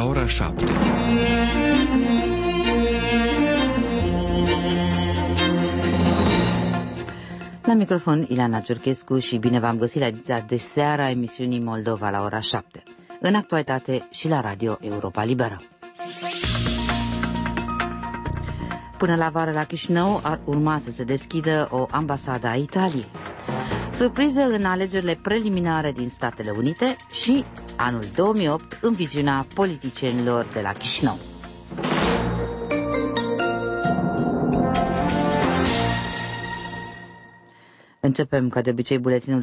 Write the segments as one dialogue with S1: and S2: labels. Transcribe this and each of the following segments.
S1: la ora 7.
S2: La microfon Ileana Ciurchescu și bine v-am găsit la ediția de seară a emisiunii Moldova la ora 7. În actualitate și la Radio Europa Liberă. Până la vară la Chișinău ar urma să se deschidă o ambasadă a Italiei. Surprize în alegerile preliminare din Statele Unite și anul 2008 în viziunea politicienilor de la Chișinău. Începem, ca de obicei,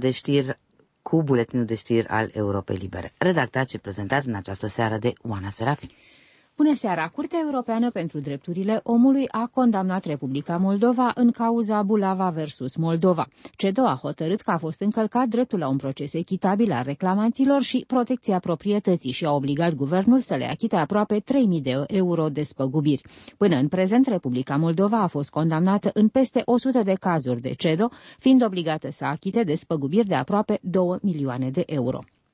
S2: cu buletinul de știri al Europei Libere, redactat și prezentat în această seară de Oana Serafin.
S3: Bună seara! Curtea Europeană pentru Drepturile Omului a condamnat Republica Moldova în cauza Bulava versus Moldova. CEDO a hotărât că a fost încălcat dreptul la un proces echitabil al reclamanților și protecția proprietății și a obligat guvernul să le achite aproape 3.000 de euro despăgubiri. Până în prezent, Republica Moldova a fost condamnată în peste 100 de cazuri de CEDO, fiind obligată să achite despăgubiri de aproape 2 milioane de euro.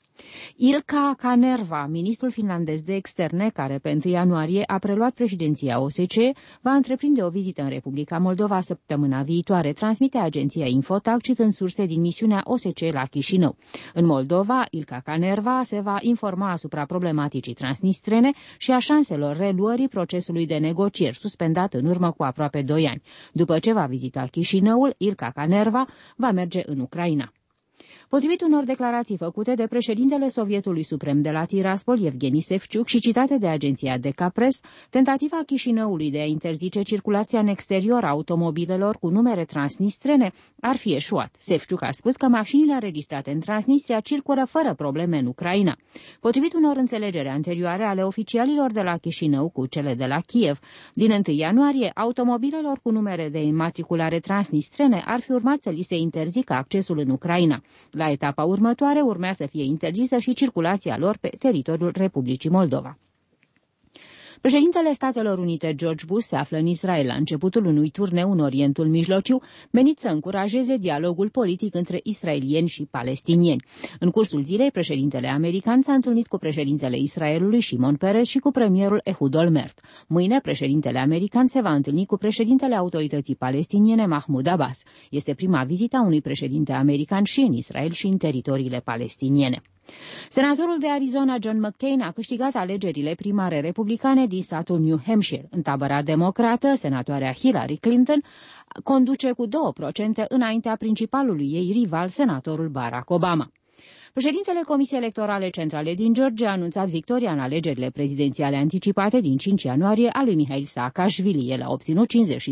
S3: Ilkka Kanerva, ministrul finlandez de externe, care pe 1 ianuarie a preluat președinția OSCE, va întreprinde o vizită în Republica Moldova săptămâna viitoare, transmite agenția Infotac, citând surse din misiunea OSCE la Chișinău. În Moldova, Ilkka Kanerva se va informa asupra problematicii transnistrene și a șanselor reluării procesului de negocieri, suspendat în urmă cu aproape 2 ani. După ce va vizita Chișinăul, Ilkka Kanerva va merge în Ucraina. Potrivit unor declarații făcute de președintele Sovietului Suprem de la Tiraspol, Evgeni Sevciuc, și citate de agenția DK Press, tentativa Chișinăului de a interzice circulația în exterior a automobilelor cu numere transnistrene ar fi eșuat. Sevciuc a spus că mașinile înregistrate în Transnistria circulă fără probleme în Ucraina. Potrivit unor înțelegeri anterioare ale oficialilor de la Chișinău cu cele de la Kiev, din 1 ianuarie, automobilelor cu numere de înmatriculare transnistrene ar fi urmat să li se interzică accesul în Ucraina. La etapa următoare urmează să fie interzisă și circulația lor pe teritoriul Republicii Moldova. Președintele Statelor Unite, George Bush, se află în Israel la începutul unui turneu în Orientul Mijlociu, menit să încurajeze dialogul politic între israelieni și palestinieni. În cursul zilei, președintele american s-a întâlnit cu președintele Israelului, Shimon Peres, și cu premierul Ehud Olmert. Mâine, președintele american se va întâlni cu președintele Autorității Palestiniene, Mahmoud Abbas. Este prima vizită a unui președinte american și în Israel și în teritoriile palestiniene. Senatorul de Arizona, John McCain, a câștigat alegerile primare republicane din statul New Hampshire. În tabăra democrată, senatoarea Hillary Clinton conduce cu 2% înaintea principalului ei rival, senatorul Barack Obama. Președintele Comisiei Electorale Centrale din Georgia a anunțat victoria în alegerile prezidențiale anticipate din 5 ianuarie a lui Mihail Saakashvili. El a obținut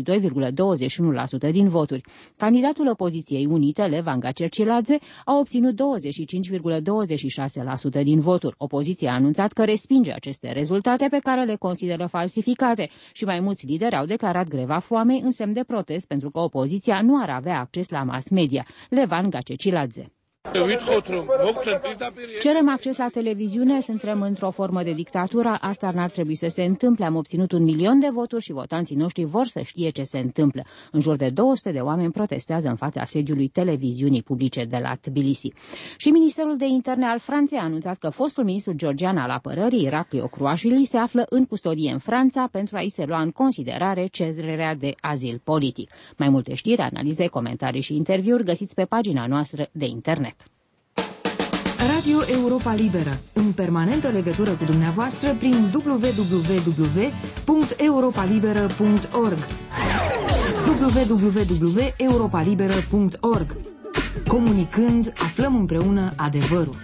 S3: 52,21% din voturi. Candidatul opoziției unite, Levan Gacerciladze, a obținut 25,26% din voturi. Opoziția a anunțat că respinge aceste rezultate, pe care le consideră falsificate, și mai mulți lideri au declarat greva foamei în semn de protest pentru că opoziția nu ar avea acces la mass media. Levan Gacerciladze: cerem acces la televiziune, suntem într-o formă de dictatură, asta n-ar trebui să se întâmple. Am obținut 1 milion de voturi și votanții noștri vor să știe ce se întâmplă. În jur de 200 de oameni protestează în fața sediului televiziunii publice de la Tbilisi. Și Ministerul de Interne al Franței a anunțat că fostul ministru georgian al apărării, Irakli Okruashvili, se află în custodie în Franța pentru a-i se lua în considerare cererea de azil politic. Mai multe știri, analize, comentarii și interviuri găsiți pe pagina noastră de internet.
S4: Radio Europa Liberă, în permanentă legătură cu dumneavoastră prin www.europalibera.org www.europalibera.org. Comunicând, aflăm împreună adevărul.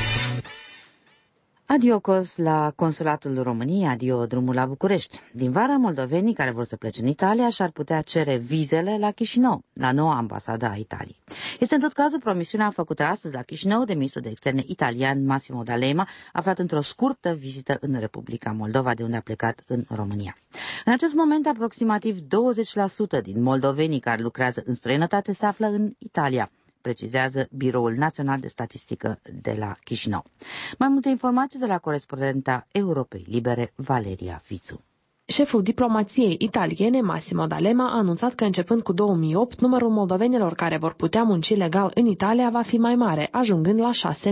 S2: Adio cost la Consulatul României, adio drumul la București. Din vară, moldovenii care vor să plece în Italia și-ar putea cere vizele la Chișinău, la noua ambasadă a Italiei. Este în tot cazul promisiunea făcută astăzi la Chișinău de ministrul de externe italian Massimo D'Alema, aflat într-o scurtă vizită în Republica Moldova, de unde a plecat în România. În acest moment, aproximativ 20% din moldovenii care lucrează în străinătate se află în Italia, precizează Biroul Național de Statistică de la Chișinău. Mai multe informații de la corespondenta Europei Libere, Valeria Vițu.
S1: Șeful diplomației italiene, Massimo D'Alema, a anunțat că începând cu 2008, numărul moldovenilor care vor putea munci legal în Italia va fi mai mare, ajungând la 6.000.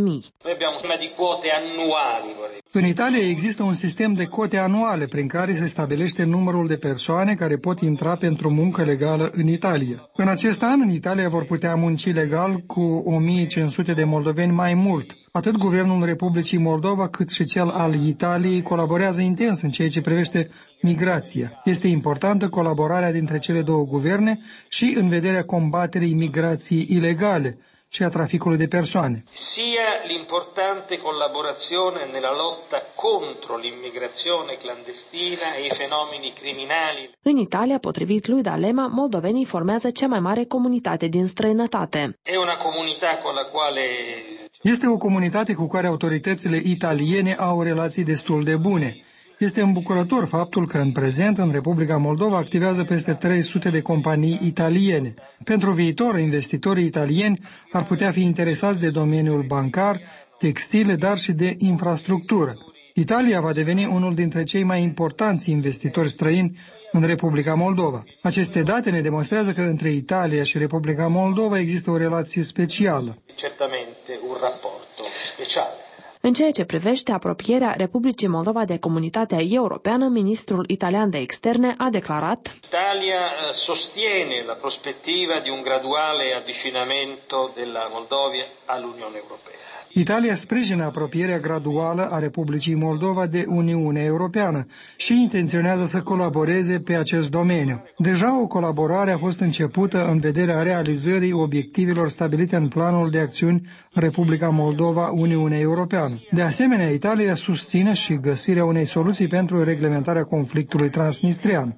S5: În Italia există un sistem de cote anuale prin care se stabilește numărul de persoane care pot intra pentru muncă legală în Italia. În acest an, în Italia vor putea munci legal cu 1.500 de moldoveni mai mult. Atât Guvernul Republicii Moldova cât și cel al Italiei colaborează intens în ceea ce privește migrația. Este importantă colaborarea dintre cele două guverne și în vederea combaterii migrației ilegale și a traficului de persoane.
S6: Sia l'importante collaborazione nella lotta contro l'immigrazione clandestina e i fenomeni criminali.
S1: În Italia, potrivit lui D'Alema, moldovenii formează cea mai mare comunitate din străinătate.
S5: Este o comunitate cu care autoritățile italiene au relații destul de bune. Este îmbucurător faptul că în prezent în Republica Moldova activează peste 300 de companii italiene. Pentru viitor, investitorii italieni ar putea fi interesați de domeniul bancar, textile, dar și de infrastructură. Italia va deveni unul dintre cei mai importanți investitori străini în Republica Moldova. Aceste date ne demonstrează că între Italia și Republica Moldova există o relație specială.
S6: Certamente un rapporto speciale.
S1: În ceea ce privește apropierea Republicii Moldova de comunitatea europeană, ministrul italian de externe a declarat:
S6: Italia sostiene la prospettiva di un graduale avvicinamento della Moldova all'Unione Europea.
S5: Italia sprijină apropierea graduală a Republicii Moldova de Uniunea Europeană și intenționează să colaboreze pe acest domeniu. Deja o colaborare a fost începută în vederea realizării obiectivelor stabilite în planul de acțiuni Republica Moldova-Uniunea Europeană. De asemenea, Italia susține și găsirea unei soluții pentru reglementarea conflictului transnistrian.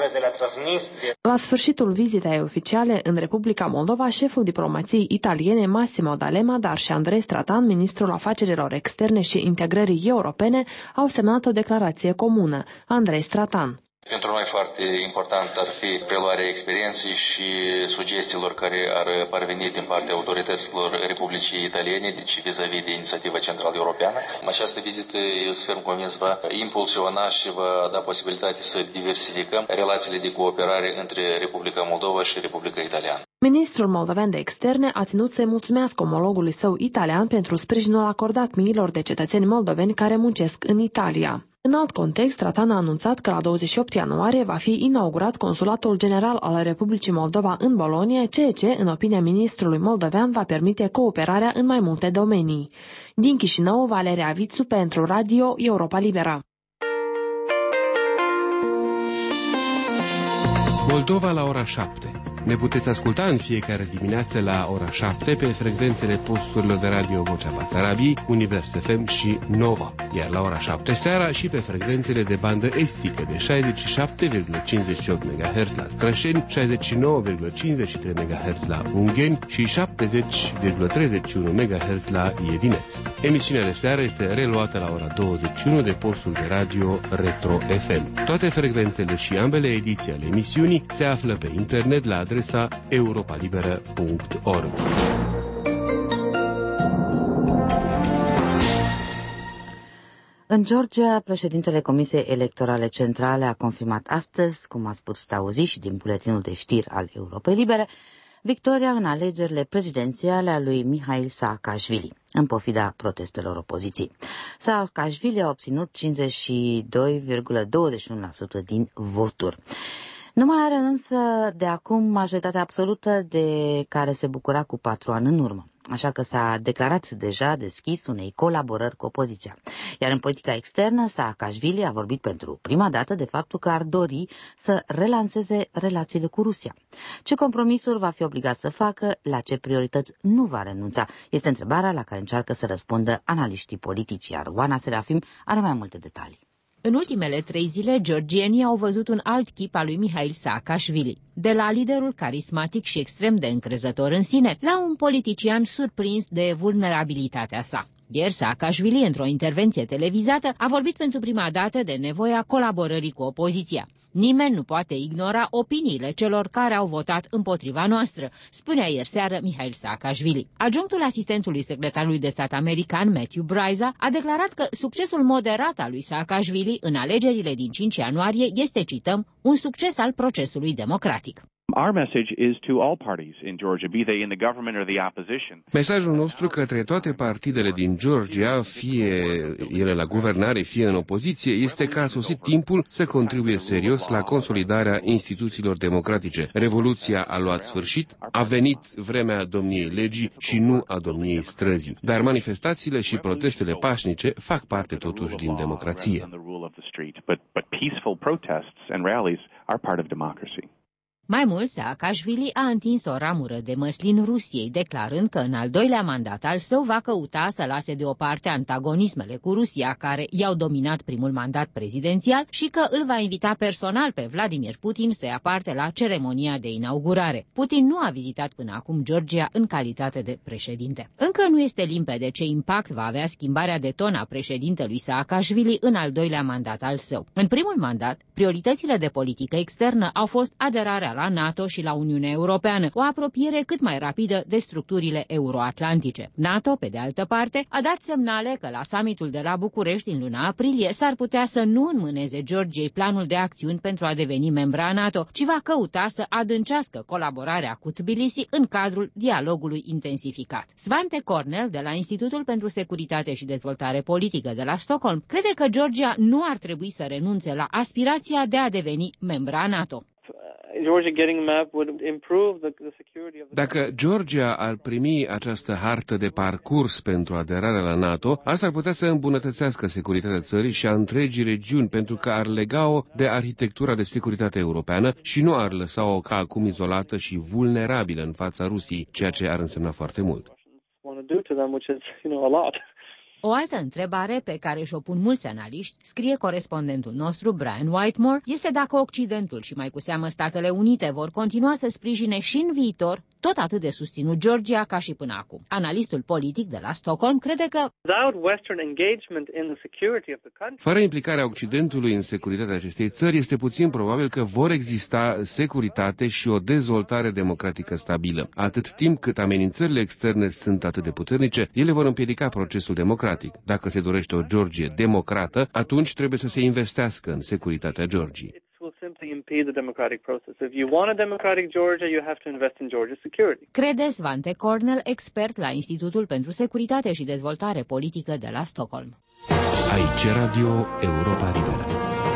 S1: La sfârșitul vizitei oficiale în Republica Moldova, șeful diplomației italiene Massimo D'Alema, dar și Andrei Stratan, ministrul afacerilor externe și integrării europene, au semnat o declarație comună. Andrei Stratan.
S7: Pentru noi foarte important ar fi preluarea experienței și sugestiilor care ar parveni din partea autorităților Republicii Italiene, deci vis-a-vis de inițiativa centrală europeană. Această vizită, eu sunt ferm convins, va impulsiona și va da posibilitate să diversificăm relațiile de cooperare între Republica Moldova și Republica Italiană.
S1: Ministrul moldovean de externe a ținut să-i mulțumească omologului său italian pentru sprijinul acordat miilor de cetățeni moldoveni care muncesc în Italia. În alt context, Stratan a anunțat că la 28 ianuarie va fi inaugurat Consulatul General al Republicii Moldova în Bologna, ceea ce, în opinia ministrului moldovean, va permite cooperarea în mai multe domenii. Din Chișinău, Valeria Vițu pentru Radio Europa Liberă.
S8: Moldova la ora 7. Ne puteți asculta în fiecare dimineață la ora 7 pe frecvențele posturilor de radio Vocea Basarabiei, Univers FM și Nova, iar la ora 7 seara și pe frecvențele de bandă estică de 67,58 MHz la Strășeni, 69,53 MHz la Ungheni și 70,31 MHz la Iedineț. Emisiunea de seară este reluată la ora 21 de postul de radio Retro FM. Toate frecvențele și ambele ediții ale emisiunii se află pe internet la adresa europalibera.org.
S2: În Georgia, președintele Comisiei Electorale Centrale a confirmat astăzi, cum ați putut auzi și din buletinul de știri al Europei Libere, victoria în alegerile prezidențiale a lui Mihail Saakashvili, în pofida protestelor opoziției. Saakashvili a obținut 52,21% din voturi. Nu mai are însă de acum majoritatea absolută de care se bucura cu 4 ani în urmă, așa că s-a declarat deja deschis unei colaborări cu opoziția. Iar în politica externă, Saakashvili a vorbit pentru prima dată de faptul că ar dori să relanseze relațiile cu Rusia. Ce compromisuri va fi obligat să facă, la ce priorități nu va renunța, este întrebarea la care încearcă să răspundă analiștii politici, iar Oana Serafim are mai multe detalii.
S3: În ultimele 3 zile, georgienii au văzut un alt chip al lui Mihail Saakashvili. De la liderul carismatic și extrem de încrezător în sine, la un politician surprins de vulnerabilitatea sa. Ieri, Saakashvili, într-o intervenție televizată, a vorbit pentru prima dată de nevoia colaborării cu opoziția. Nimeni nu poate ignora opiniile celor care au votat împotriva noastră, spunea ieri seară Mihail Saakashvili. Adjunctul asistentului secretarului de stat american, Matthew Bryza, a declarat că succesul moderat al lui Saakashvili în alegerile din 5 ianuarie este, cităm, un succes al procesului democratic.
S9: Our message is to all parties in Georgia, be they in the government or the opposition.
S8: Mesajul nostru către toate partidele din Georgia, fie ele la guvernare, fie în opoziție, este că a sosit timpul să contribuie serios la consolidarea instituțiilor democratice. Revoluția a luat sfârșit, a venit vremea domniei legii și nu a domniei străzii. Dar manifestațiile și protestele pașnice fac parte totuși din democrație.
S3: Mai mult, Saakashvili a întins o ramură de măslin Rusiei, declarând că în al doilea mandat al său va căuta să lase deoparte antagonismele cu Rusia, care i-au dominat primul mandat prezidențial, și că îl va invita personal pe Vladimir Putin să ia parte la ceremonia de inaugurare. Putin nu a vizitat până acum Georgia în calitate de președinte. Încă nu este limpede ce impact va avea schimbarea de ton a președintelui Saakashvili în al doilea mandat al său. În primul mandat, prioritățile de politică externă au fost aderarea la NATO și la Uniunea Europeană, o apropiere cât mai rapidă de structurile euroatlantice. NATO, pe de altă parte, a dat semnale că la summitul de la București din luna aprilie s-ar putea să nu înmâneze Georgiei planul de acțiuni pentru a deveni membra NATO, ci va căuta să adâncească colaborarea cu Tbilisi în cadrul dialogului intensificat. Svante Cornell, de la Institutul pentru Securitate și Dezvoltare Politică de la Stockholm, crede că Georgia nu ar trebui să renunțe la aspirația de a deveni membra NATO.
S8: Dacă Georgia ar primi această hartă de parcurs pentru aderarea la NATO, asta ar putea să îmbunătățească securitatea țării și a întregii regiuni, pentru că ar lega-o de arhitectura de securitate europeană și nu ar lăsa-o ca acum izolată și vulnerabilă în fața Rusiei, ceea ce ar însemna foarte mult.
S3: O altă întrebare pe care și-o pun mulți analiști, scrie corespondentul nostru Brian Whitemore, este dacă Occidentul și mai cu seamă Statele Unite vor continua să sprijine și în viitor tot atât de susținut Georgia ca și până acum. Analistul politic de la Stockholm crede că
S8: fără implicarea Occidentului în securitatea acestei țări, este puțin probabil că vor exista securitate și o dezvoltare democratică stabilă. Atât timp cât amenințările externe sunt atât de puternice, ele vor împiedica procesul democratic. Dacă se dorește o Georgie democrată, atunci trebuie să se investească în securitatea Georgiei.
S3: Crede Svante Cornell, expert la Institutul pentru Securitate și Dezvoltare Politică de la Stockholm.
S8: Aici Radio Europa Liberă.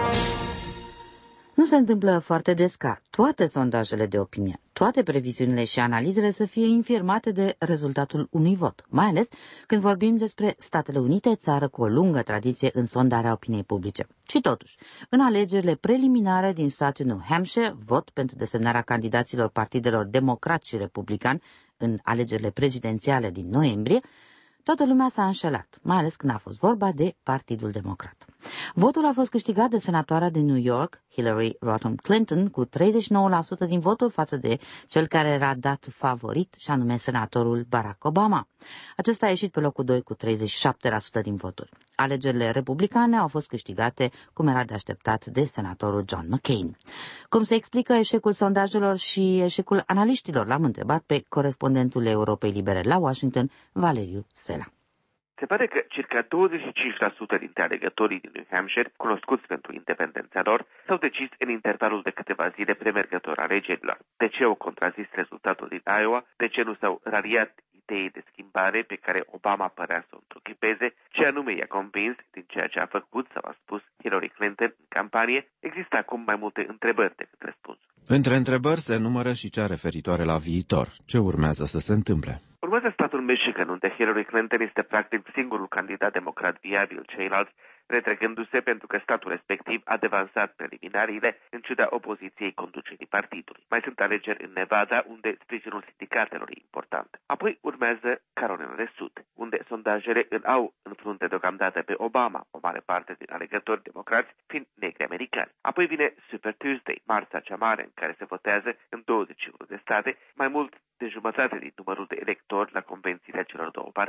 S2: Nu se întâmplă foarte des ca toate sondajele de opinie, toate previziunile și analizele să fie infirmate de rezultatul unui vot, mai ales când vorbim despre Statele Unite, țară cu o lungă tradiție în sondarea opiniei publice. Și totuși, în alegerile preliminare din statul New Hampshire, vot pentru desemnarea candidaților partidelor democrat și republican în alegerile prezidențiale din noiembrie, toată lumea s-a înșelat, mai ales când a fost vorba de Partidul Democrat. Votul a fost câștigat de senatoarea din New York, Hillary Rodham Clinton, cu 39% din voturi față de cel care era dat favorit, și anume senatorul Barack Obama. Acesta a ieșit pe locul 2 cu 37% din voturi. Alegerile republicane au fost câștigate, cum era de așteptat, de senatorul John McCain. Cum se explică eșecul sondajelor și eșecul analiștilor? L-am întrebat pe corespondentul Europei Libere la Washington, Valeriu Sela.
S10: Se pare că circa 25% dintre alegătorii din New Hampshire, cunoscuți pentru independența lor, s-au decis în intervalul de câteva zile premergător alegerilor. De ce au contrazis rezultatul din Iowa? De ce nu s-au raliat idei de schimbare pe care Obama părea să o întruchipeze? Ce anume i-a convins din ceea ce a făcut sau a spus Hillary Clinton în campanie? Există acum mai multe întrebări decât răspunsuri.
S11: Între întrebări se numără și cea referitoare la viitor. Ce urmează să se întâmple?
S10: Urmează statul Michigan, unde Hillary Clinton este practic singurul candidat democrat viabil, ceilalți retrăgându-se pentru că statul respectiv a devansat preliminariile în ciuda opoziției conducerii partidului. Mai sunt alegeri în Nevada, unde sprijinul sindicatelor e important. Apoi urmează Carolina de Sud, unde sondajele îl au în frunte deocamdată pe Obama, o mare parte din alegători democrați fiind negri americani. Apoi vine Super Tuesday, marța cea mare în care se votează în 21 de state, mai mult de jumătate din numărul de electori la convențiile celor două partide.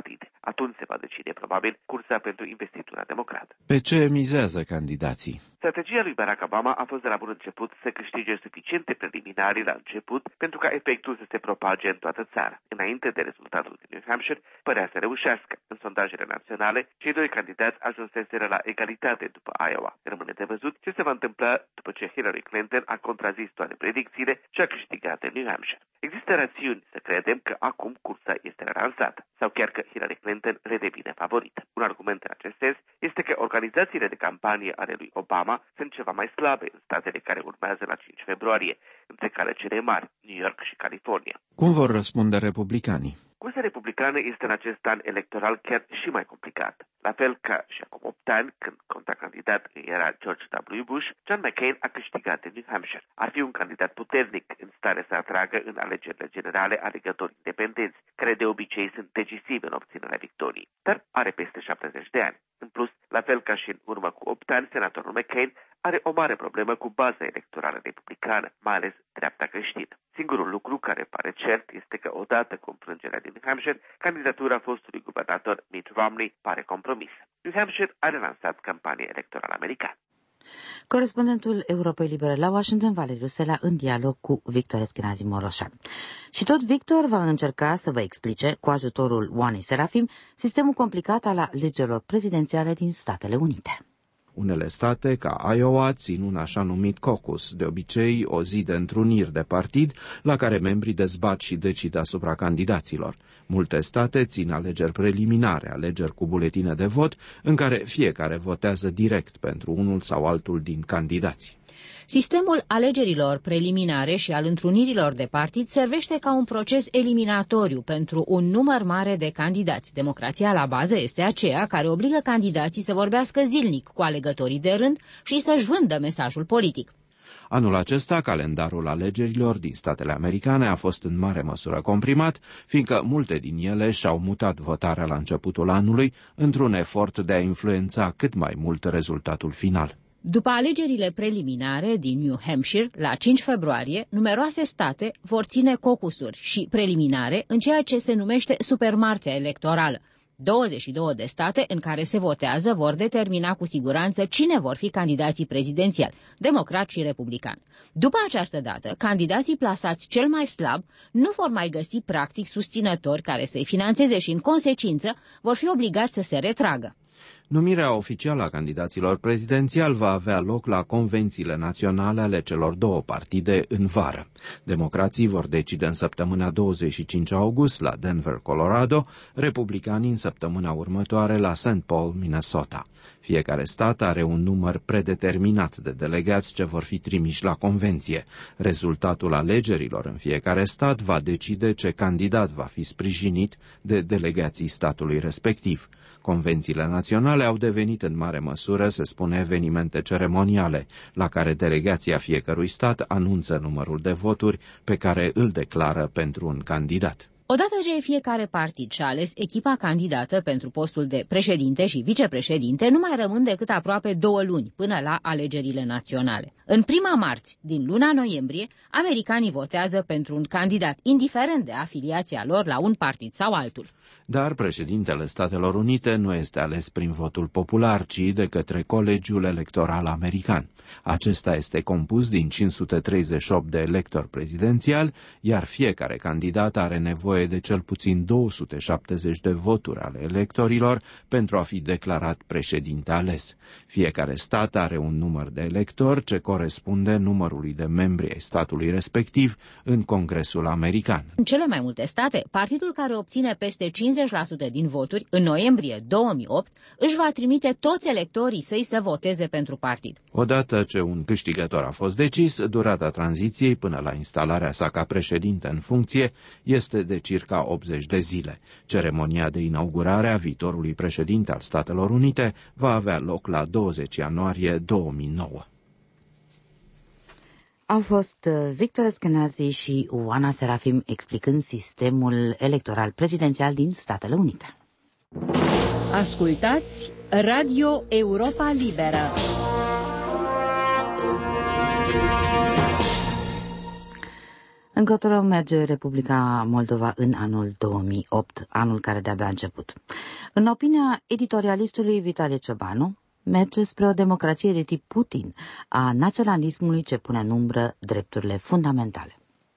S10: Atunci se va decide probabil cursa pentru investitura democrată.
S11: Pe ce mizează candidații?
S10: Strategia lui Barack Obama a fost de la bun început să câștige suficiente preliminarii la început pentru ca efectul să se propage în toată țara. Înainte de rezultatul din New Hampshire, părea să reușească. În sondajele naționale, cei doi candidați ajunseseră la egalitate după Iowa. Rămâne de văzut ce se va întâmpla după ce Hillary Clinton a contrazis toate predicțiile și a câștigat în New Hampshire. Există rațiuni să credem că acum cursa este relansată sau chiar că Hillary Clinton redevine favorită. Un argument în acest sens este că organizațiile de campanie ale lui Obama sunt ceva mai slabe în statele care urmează la 5 februarie, între care cele mari, New York și California.
S11: Cum vor răspunde republicanii?
S10: Cursa republicană este în acest an electoral chiar și mai complicată. La fel ca și acum 8 ani, când contracandidat era George W. Bush, John McCain a câștigat în New Hampshire. Ar fi un candidat puternic în stare să atragă în alegerile generale alegători independenți, care de obicei sunt decisivi în obținerea victoriei. Dar are peste 70 de ani. În plus, la fel ca și în urmă cu 8 ani, senatorul McCain are o mare problemă cu baza electorală republicană, mai ales dreapta creștină. Singurul lucru care pare cert este că odată cu înfrângerea din New Hampshire, candidatura fostului guvernator Mitt Romney pare compromisă. New Hampshire a relansat campania electorală americană.
S2: Corespondentul Europei Libere la Washington, Valeriu Selea, în dialog cu Victor Eschenazi Moroșan. Și tot Victor va încerca să vă explice, cu ajutorul Oanei Serafim, sistemul complicat al alegerilor prezidențiale din Statele Unite.
S11: Unele state, ca Iowa, țin un așa numit caucus, de obicei o zi de întruniri de partid, la care membrii dezbat și decid asupra candidaților. Multe state țin alegeri preliminare, alegeri cu buletine de vot, în care fiecare votează direct pentru unul sau altul din candidați.
S3: Sistemul alegerilor preliminare și al întrunirilor de partid servește ca un proces eliminatoriu pentru un număr mare de candidați. Democrația la bază este aceea care obligă candidații să vorbească zilnic cu alegătorii de rând și să-și vândă mesajul politic.
S11: Anul acesta, calendarul alegerilor din statele americane a fost în mare măsură comprimat, fiindcă multe din ele și-au mutat votarea la începutul anului într-un efort de a influența cât mai mult rezultatul final.
S3: După alegerile preliminare din New Hampshire, la 5 februarie, numeroase state vor ține caucusuri și preliminare în ceea ce se numește supermarțea electorală. 22 de state în care se votează vor determina cu siguranță cine vor fi candidații prezidențiali, democrat și republican. După această dată, candidații plasați cel mai slab nu vor mai găsi practic susținători care să-i finanțeze și, în consecință, vor fi obligați să se retragă.
S11: Numirea oficială a candidaților prezidențiali va avea loc la convențiile naționale ale celor două partide în vară. Democrații vor decide în săptămâna 25 august la Denver, Colorado, republicanii în săptămâna următoare la St. Paul, Minnesota. Fiecare stat are un număr predeterminat de delegați ce vor fi trimiși la convenție. Rezultatul alegerilor în fiecare stat va decide ce candidat va fi sprijinit de delegații statului respectiv. Convențiile naționale au devenit în mare măsură, se spune, evenimente ceremoniale, la care delegația fiecărui stat anunță numărul de voturi pe care îl declară pentru un candidat.
S3: Odată ce fiecare partid și-a ales echipa candidată pentru postul de președinte și vicepreședinte, nu mai rămân decât aproape 2 luni până la alegerile naționale. În prima marți din luna noiembrie, americanii votează pentru un candidat, indiferent de afiliația lor la un partid sau altul.
S11: Dar președintele Statelor Unite nu este ales prin votul popular, ci de către Colegiul Electoral American. Acesta este compus din 538 de electori prezidențiali, iar fiecare candidat are nevoie de cel puțin 270 de voturi ale electorilor pentru a fi declarat președinte ales. Fiecare stat are un număr de electori ce corespunde numărului de membri ai statului respectiv în Congresul American.
S3: În cele mai multe state, partidul care obține peste 50% din voturi, în noiembrie 2008, își va trimite toți electorii săi să voteze pentru partid.
S11: Odată ce un câștigător a fost decis, durata tranziției până la instalarea sa ca președinte în funcție este de circa 80 de zile. Ceremonia de inaugurare a viitorului președinte al Statelor Unite va avea loc la 20 ianuarie 2009.
S2: Au fost Victor Eschenazi și Oana Serafim explicând sistemul electoral prezidențial din Statele Unite.
S12: Ascultați Radio Europa Liberă.
S2: Încotro merge Republica Moldova în anul 2008, anul care de-abia a început. În opinia editorialistului Vitalie Ciobanu, merge spre o democrație de tip Putin, a naționalismului ce pune în umbră drepturile fundamentale.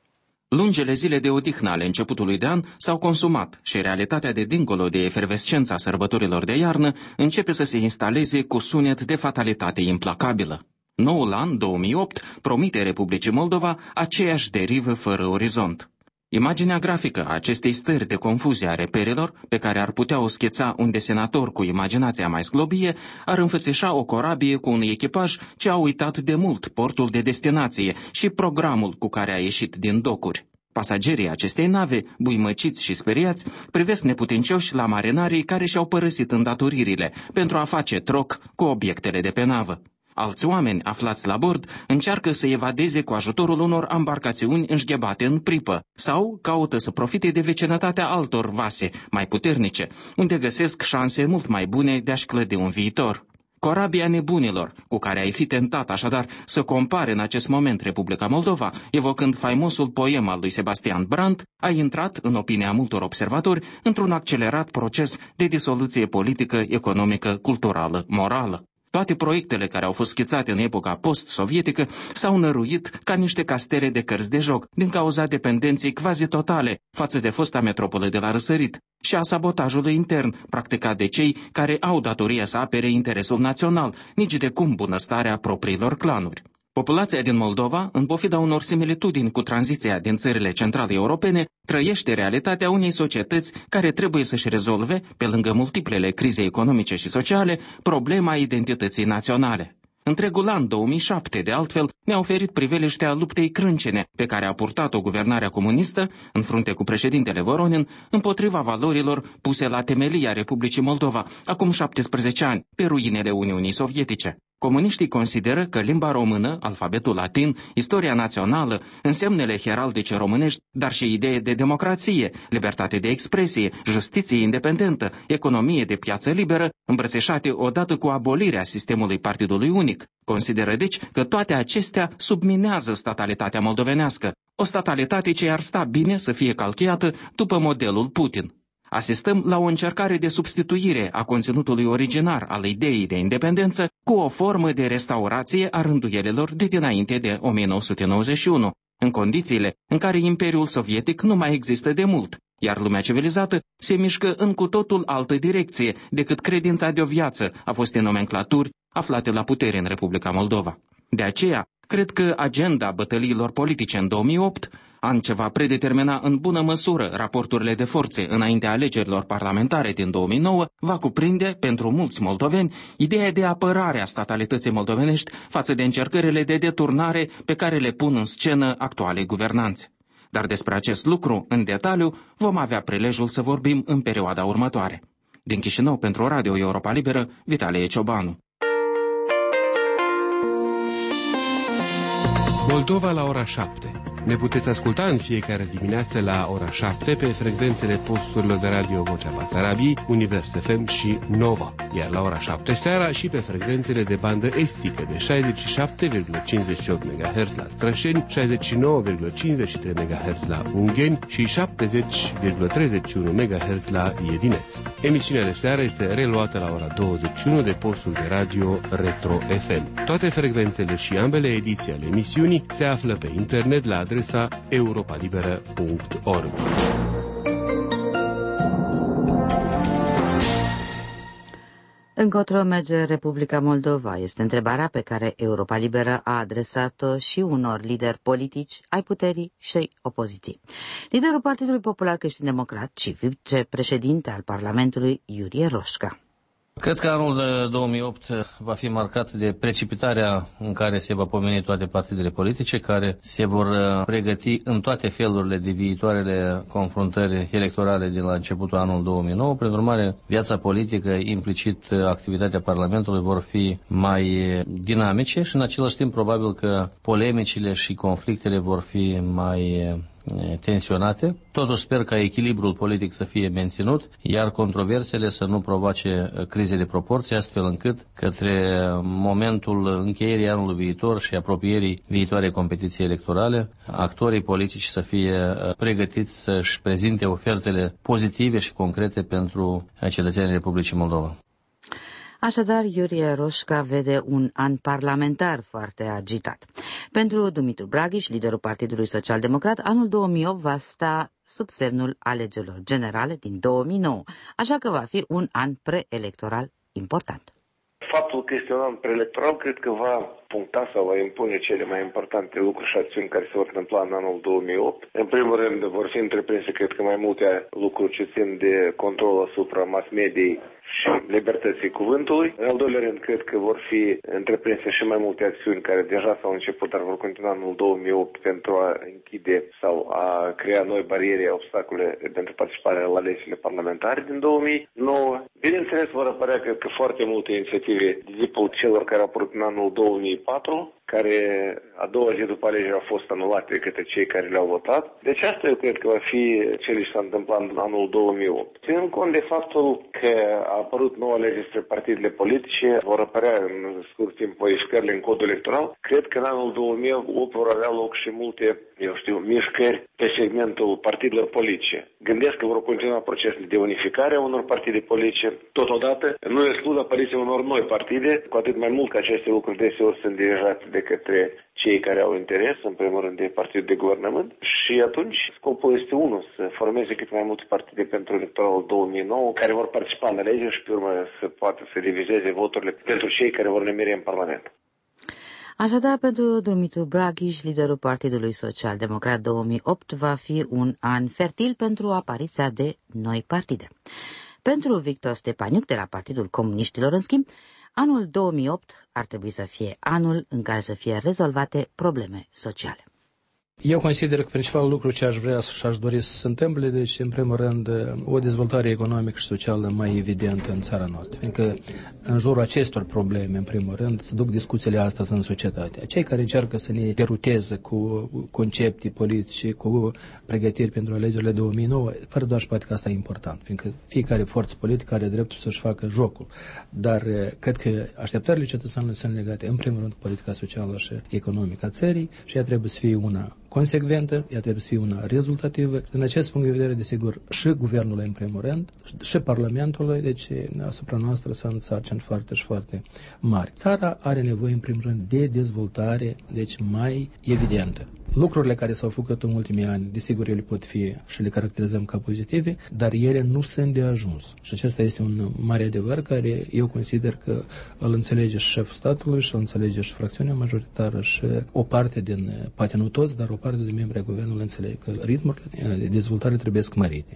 S13: Lungele zile de odihnă ale începutului de an s-au consumat și realitatea de dincolo de efervescența sărbătorilor de iarnă începe să se instaleze cu sunet de fatalitate implacabilă. Noul an, 2008, promite Republicii Moldova aceeași derivă fără orizont. Imaginea grafică a acestei stări de confuzie a reperelor, pe care ar putea o schița un desenator cu imaginația mai sglobie, ar înfățișa o corabie cu un echipaj ce a uitat de mult portul de destinație și programul cu care a ieșit din docuri. Pasagerii acestei nave, buimăciți și speriați, privesc neputincioși la marinarii care și-au părăsit îndatoririle pentru a face troc cu obiectele de pe navă. Alți oameni aflați la bord încearcă să evadeze cu ajutorul unor ambarcațiuni înșghebate în pripă sau caută să profite de vecinătatea altor vase mai puternice, unde găsesc șanse mult mai bune de a-și clădi un viitor. Corabia nebunilor, cu care ai fi tentat așadar să compare în acest moment Republica Moldova, evocând faimosul poem al lui Sebastian Brandt, a intrat, în opinia multor observatori, într-un accelerat proces de disoluție politică, economică, culturală, morală. Toate proiectele care au fost schițate în epoca post-sovietică s-au năruit ca niște castele de cărți de joc, din cauza dependenței quasi totale față de fosta metropolă de la răsărit și a sabotajului intern practicat de cei care au datoria să apere interesul național, nici de cum bunăstarea propriilor clanuri. Populația din Moldova, în pofida unor similitudini cu tranziția din țările centrale europene, trăiește realitatea unei societăți care trebuie să-și rezolve, pe lângă multiplele crize economice și sociale, problema identității naționale. Întregul an 2007, de altfel, ne-a oferit priveliștea luptei crâncene pe care a purtat-o guvernarea comunistă, în frunte cu președintele Voronin, împotriva valorilor puse la temelia Republicii Moldova, acum 17 ani, pe ruinele Uniunii Sovietice. Comuniștii consideră că limba română, alfabetul latin, istoria națională, însemnele heraldice românești, dar și idee de democrație, libertate de expresie, justiție independentă, economie de piață liberă, îmbrățișate odată cu abolirea sistemului partidului unic. Consideră deci că toate acestea subminează statalitatea moldovenească, o statalitate ce ar sta bine să fie calchiată după modelul Putin. Asistăm la o încercare de substituire a conținutului originar al ideii de independență cu o formă de restaurație a rânduielilor de dinainte de 1991, în condițiile în care Imperiul Sovietic nu mai există de mult, iar lumea civilizată se mișcă în cu totul altă direcție decât credința de o viață a fostei nomenclaturi aflate la putere în Republica Moldova. De aceea, cred că agenda bătăliilor politice în 2008, an ce va predetermina în bună măsură raporturile de forțe înaintea alegerilor parlamentare din 2009, va cuprinde, pentru mulți moldoveni, ideea de apărare a statalității moldovenești față de încercările de deturnare pe care le pun în scenă actualei guvernanțe. Dar despre acest lucru, în detaliu, vom avea prilejul să vorbim în perioada următoare. Din Chișinău, pentru Radio Europa Liberă, Vitalie Ciobanu.
S8: Moldova la ora 7. Ne puteți asculta în fiecare dimineață la ora 7 pe frecvențele posturilor de radio Vocea Basarabiei, Univers FM și Nova, iar la ora 7 seara și pe frecvențele de bandă estică de 67,58 MHz la Strășeni, 69,53 MHz la Ungheni și 70,31 MHz la Iedineț. Emisiunea de seară este reluată la ora 21 de postul de radio Retro FM. Toate frecvențele și ambele ediții ale emisiunii se află pe internet la adresa europalibera.org.
S2: Încotro merge Republica Moldova? Este întrebarea pe care Europa Liberă a adresat-o și unor lideri politici ai puterii și opoziției. Liderul Partidului Popular Creștin-Democrat și vicepreședinte al Parlamentului, Iurie Roșca.
S14: Cred că anul 2008 va fi marcat de precipitarea în care se va pomeni toate partidele politice, care se vor pregăti în toate felurile de viitoarele confruntări electorale de la începutul anului 2009. Prin urmare, viața politică, implicit activitatea Parlamentului, vor fi mai dinamice și în același timp probabil că polemicile și conflictele vor fi mai tensionate. Totuși sper ca echilibrul politic să fie menținut, iar controversele să nu provoace crize de proporție, astfel încât către momentul încheierii anului viitor și apropierii viitoarei competiții electorale, actorii politici să fie pregătiți să-și prezinte ofertele pozitive și concrete pentru cetățenii Republicii Moldova.
S2: Așadar, Iurie Roșca vede un an parlamentar foarte agitat. Pentru Dumitru Braghiș, liderul Partidului Social-Democrat, anul 2008 va sta sub semnul alegerilor generale din 2009, așa că va fi un an preelectoral important.
S15: Faptul că este un an preelectoral cred că va puncta sau va impune cele mai importante lucruri și acțiuni care se vor întâmpla în anul 2008. În primul rând vor fi întreprinse, cred că mai multe lucruri ce țin de control asupra mass mediei și libertății cuvântului. În al doilea rând, cred că vor fi întreprinse și mai multe acțiuni care deja s-au început, dar vor continua în anul 2008 pentru a închide sau a crea noi bariere, obstacole pentru participarea la alegerile parlamentare din 2009. Bineînțeles, vor apărea, cred că, foarte multe inițiative de tipul celor care au apărut în anul 2004, care a doua zi după alegeri au fost anulate de către cei care le-au votat. Deci asta eu cred că va fi ce li s-a întâmplat în anul 2008. Ținând cont de faptul că a apărut noua lege despre partidele politice, vor apărea în scurt timp modificările în codul electoral, cred că în anul 2008 vor avea loc și multe, mișcări pe segmentul partidelor politice. Gândesc că vor continua procesele de unificare a unor partide politice. Totodată, nu exclud apariția unor noi partide, cu atât mai mult că aceste lucruri deseori sunt dirijate de către cei care au interes, în primul rând de partidul de guvernământ, și atunci scopul este unul, să formeze cât mai multe partide pentru electoralul 2009, care vor participa în alegeri și pe urmă să poată să divizeze voturile pentru cei care vor nemeri în Parlament.
S2: Așadar, pentru Dumitru Braghiș, liderul Partidului Social-Democrat, 2008 va fi un an fertil pentru apariția de noi partide. Pentru Victor Stepaniuc, de la Partidul Comuniștilor, în schimb, anul 2008 ar trebui să fie anul în care să fie rezolvate probleme sociale.
S16: Eu consider că principalul lucru ce aș vrea și aș dori să se întâmple, deci, în primul rând, o dezvoltare economică și socială mai evidentă în țara noastră. Fiindcă în jurul acestor probleme, în primul rând, se duc discuțiile astăzi în societate. Cei care încearcă să ne deruteze cu concepte politice, cu pregătiri pentru alegerile 2009, fără doar și poate că asta e important, fiindcă fiecare forță politică are dreptul să-și facă jocul. Dar cred că așteptările cetățenilor sunt legate, în primul rând, cu politica socială și economică a țării și ea trebuie să fie una consecventă, ea trebuie să fie una rezultativă. Din acest punct de vedere, desigur, și guvernului în primul rând, și parlamentului, deci asupra noastră sunt sarcini foarte și foarte mari. Țara are nevoie în primul rând de dezvoltare, deci mai evidentă. Lucrurile care s-au făcut în ultimii ani, desigur, ele pot fi și le caracterizăm ca pozitive, dar ele nu sunt de ajuns. Și acesta este un mare adevăr care eu consider că îl înțelege și șeful statului și îl înțelege și fracțiunea majoritară și o parte din, poate nu toți, dar o parte din membrii guvernului înțeleg că ritmurile de dezvoltare trebuie mărite.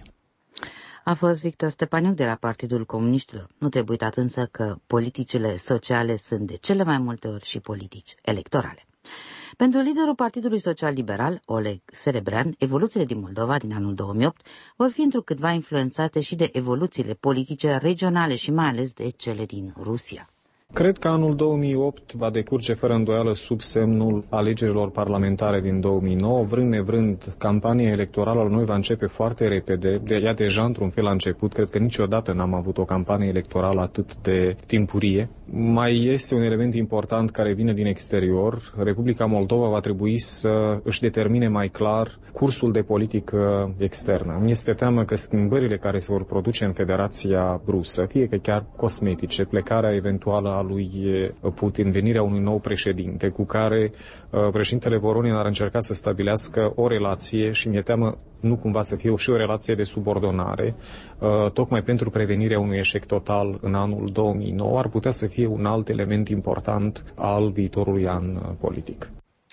S2: A fost Victor Stepaniuc de la Partidul Comuniștilor. Nu trebuie uitat însă că politicile sociale sunt de cele mai multe ori și politici electorale. Pentru liderul Partidului Social-Liberal, Oleg Serebrean, evoluțiile din Moldova din anul 2008 vor fi întrucâtva influențate și de evoluțiile politice regionale și mai ales de cele din Rusia.
S17: Cred că anul 2008 va decurge fără îndoială sub semnul alegerilor parlamentare din 2009. Vrând nevrând, campania electorală la noi va începe foarte repede. Ea deja într-un fel a început. Cred că niciodată n-am avut o campanie electorală atât de timpurie. Mai este un element important care vine din exterior. Republica Moldova va trebui să își determine mai clar cursul de politică externă. Mi este teamă că schimbările care se vor produce în Federația Rusă, fie că chiar cosmetice, plecarea eventuală a lui Putin, venirea unui nou președinte cu care președintele Voronin ar încerca să stabilească o relație și mi-e teamă nu cumva să fie și o relație de subordonare, tocmai pentru prevenirea unui eșec total în anul 2009, ar putea să fie un alt element important al viitorului an politic.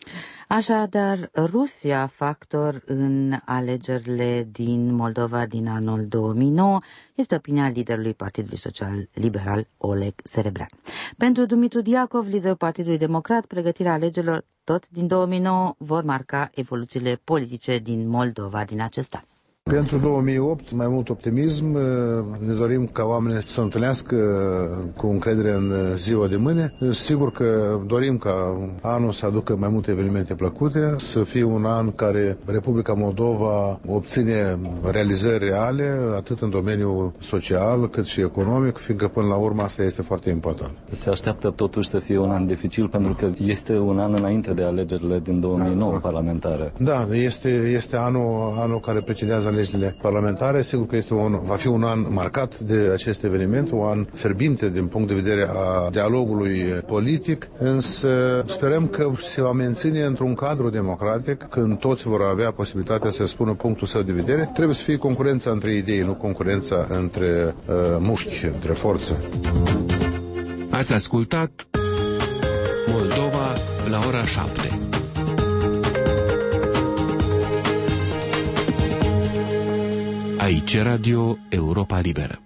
S2: Așadar, Rusia factor în alegerile din Moldova din anul 2009 este opinia liderului Partidului Social-Liberal Oleg Serebrean. Pentru Dumitru Diacov, liderul Partidului Democrat, pregătirea alegerilor tot din 2009 vor marca evoluțiile politice din Moldova din acest an.
S18: Pentru 2008, mai mult optimism, ne dorim ca oamenii să se întâlnească cu încredere în ziua de mâine. Sigur că dorim ca anul să aducă mai multe evenimente plăcute, să fie un an care Republica Moldova obține realizări reale, atât în domeniul social cât și economic, fiindcă până la urmă asta este foarte important.
S19: Se așteaptă totuși să fie un an dificil, pentru că este un an înainte de alegerile din 2009 parlamentare.
S18: Da, este anul care precedează alegerile parlamentare. Sigur că va fi un an marcat de acest eveniment, un an fierbinte din punct de vedere a dialogului politic, însă sperăm că se va menține într-un cadru democratic, când toți vor avea posibilitatea să spună punctul său de vedere. Trebuie să fie concurența între idei, nu concurența între mușchi, între forțe.
S8: Ați ascultat Moldova la ora 7. Aici Radio Europa Liberă.